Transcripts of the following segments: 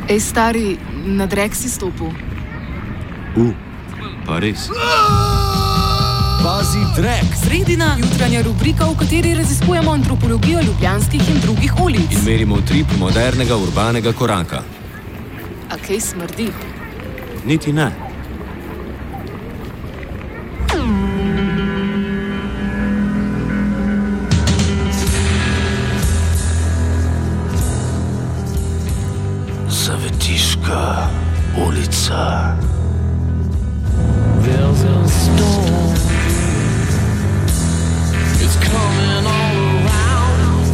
Ej, stari, na drek si stopil. Pa res. Pazi drek! Sredina, jutranja rubrika, v kateri raziskujemo antropologijo ljubljanskih in drugih ulic. In merimo utrip modernega urbanega koraka. A kaj smrdi? Niti ne. Zavetiška ulica. There's a storm. It's coming all around.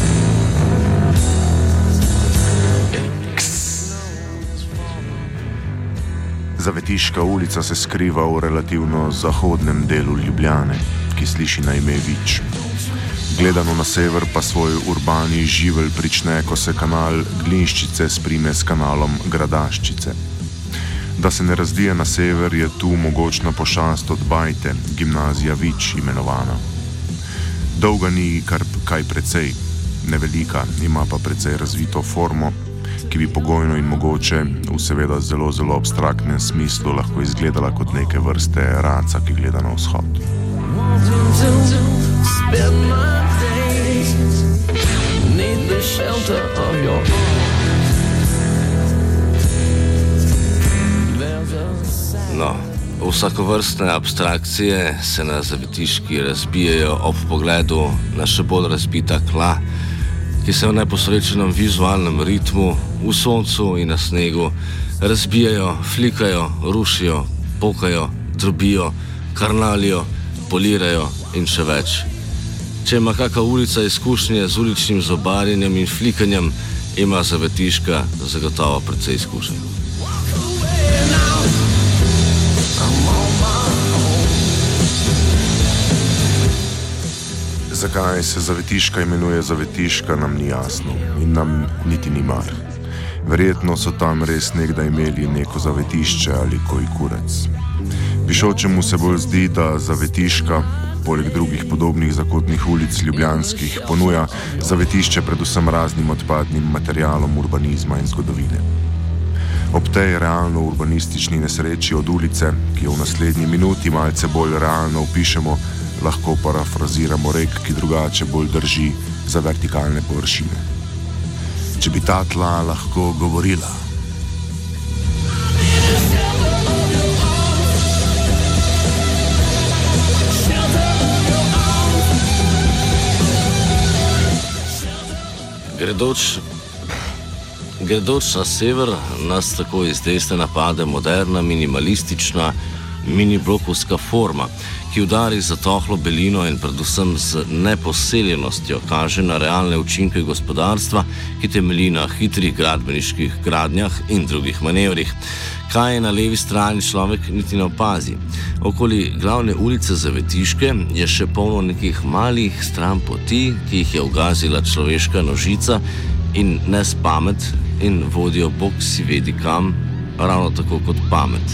Zavetiška ulica se skriva v relativno zahodnem delu Ljubljane, ki sliši na ime Vič. Gledano na sever pa svoj urbani živelj prične, ko se kanal Glinščice sprime s kanalom Gradaščice. Da se ne razdije na sever, je tu mogočna pošast od bajte, gimnazija Vič imenovana. Dolga ni kar kaj precej, nevelika, ima pa precej razvito formo, ki bi pogojno in mogoče v seveda zelo, zelo abstraktnem smislu lahko izgledala kot neke vrste raca, ki gleda na vzhod. No, vsakovrstne abstrakcije se na zavetiški razbijajo ob pogledu na še bolj razbita tla, ki se v neposrečenem vizualnem ritmu, v soncu in na snegu razbijajo, flikajo, rušijo, pokajo, drobijo, karnalijo, polirajo in še več. Če ima kakšna ulica izkušnje z uličnim zobarjenjem in flikanjem, ima zavetiška zagotovo precej izkušenj. Zakaj se zavetiška imenuje zavetiška, nam ni jasno in nam niti ni mar. Verjetno so tam res nekdaj imeli neko zavetišče ali koji kurec. Pišočemu se bolj zdi, da zavetiška, poleg drugih podobnih zakotnih ulic ljubljanskih, ponuja zavetišče predvsem raznim odpadnim materialom urbanizma in zgodovine. Ob tej realno urbanistični nesreči od ulice, ki jo v naslednji minuti malce bolj realno opišemo, lahko parafraziramo rek, ki drugače bolj drži za vertikalne površine. Če bi ta tla lahko govorila. Gredoč na sever nas tako iz desne napade moderna, minimalistična, miniblokovska forma, ki udari za tohlo belino in predvsem z neposeljenostjo kaže na realne učinke gospodarstva, ki temelji na hitrih gradbeniških gradnjah in drugih manevrih. Kaj je na levi strani, človek niti ne opazi. Okoli glavne ulice Zavetiške je še polno nekih malih stran poti, ki jih je ugazila človeška nožica in nespamet in vodijo bog si vedi kam, ravno tako kot pamet.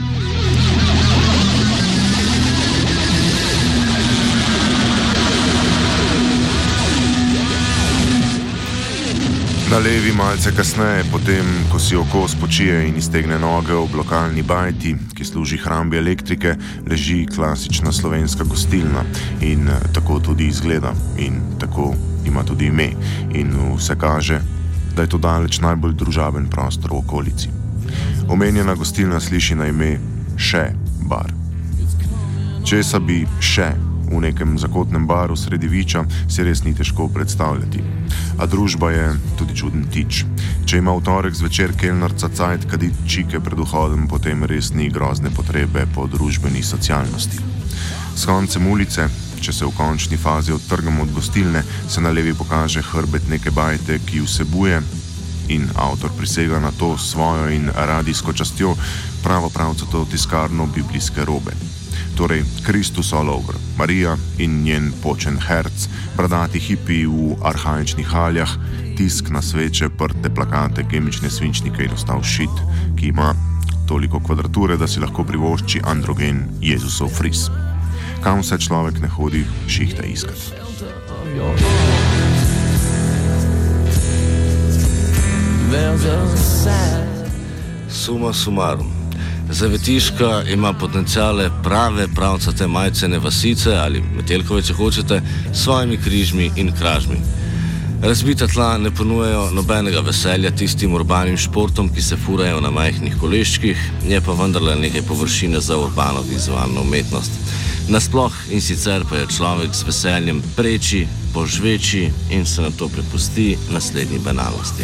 Na levi malce kasneje, potem, ko si oko spočije in iztegne noge ob lokalni bajti, ki služi hrambi elektrike, leži klasična slovenska gostilna in tako tudi izgleda in tako ima tudi ime in vse kaže, da je to daleč najbolj družaben prostor v okolici. Omenjena gostilna sliši na ime Še bar. Česa bi še v nekem zakotnem baru sredi Viča, si res ni težko predstavljati. A družba je tudi čuden tič. Če ima v torek zvečer kelnarca cajt kaditi čike pred vhodom, potem res ni grozne potrebe po družbeni socialnosti. S koncem ulice, če se v končni fazi odtrgamo od gostilne, se na levi pokaže hrbet neke bajte, ki vsebuje, in avtor prisega na to svojo in radijsko častjo, pravcato tiskarno biblijske robe. Torej Kristus all over, Marija in njen počen herc, bradati hipi v arhaičnih haljah, tisk na sveče, prte plakate, kemične svinčnike in ostal šit, ki ima toliko kvadrature, da si lahko privošči androgen Jezusov fris. Kam vse človek ne hodi, šihte iskat. there's a sad Suma sumarum. Zavetiška ima potencijale prave pravcate majcene vasice ali Metelkove, če hočete, s svojimi križmi in kražmi. Razbita tla ne ponujajo nobenega veselja tistim urbanim športom, ki se furajo na majhnih koleščkih, je pa vendarle nekaj površine za urbano vizualno umetnost. Nasploh in sicer pa je človek z veseljem preči, požveči in se na to prepusti naslednji banalnosti.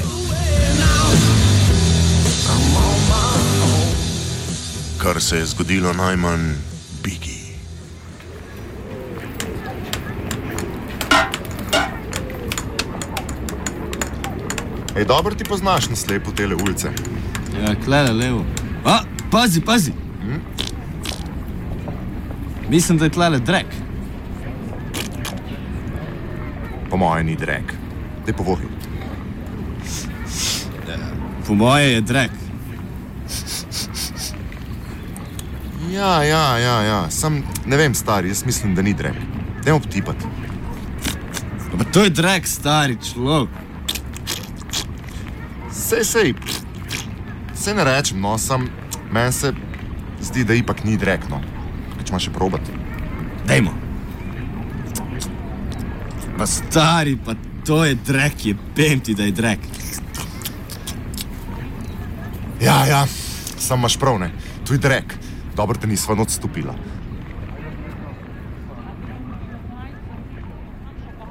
Kar se je zgodilo najmanj Biggie. Ej, dobro ti poznaš na slepo tele ulice. Ja, klele levo. A, pazi! Mislim, da je tlele drek. Po moje ni drek. Daj povohi. Po moje je drek. Ja. Sam ne vem, stari, jaz mislim, da ni drek. Dajmo potipati. Pa to je drek, stari človek. Sej ne rečem, no, sam meni se zdi, da ipak ni drek, no. Kaj če še probati? Dajmo. Pa stari, pa to je drek, jebem ti, da je drek. Ja, sam imaš prav, ne. Tu je drek. Dobro te nisva odstopila.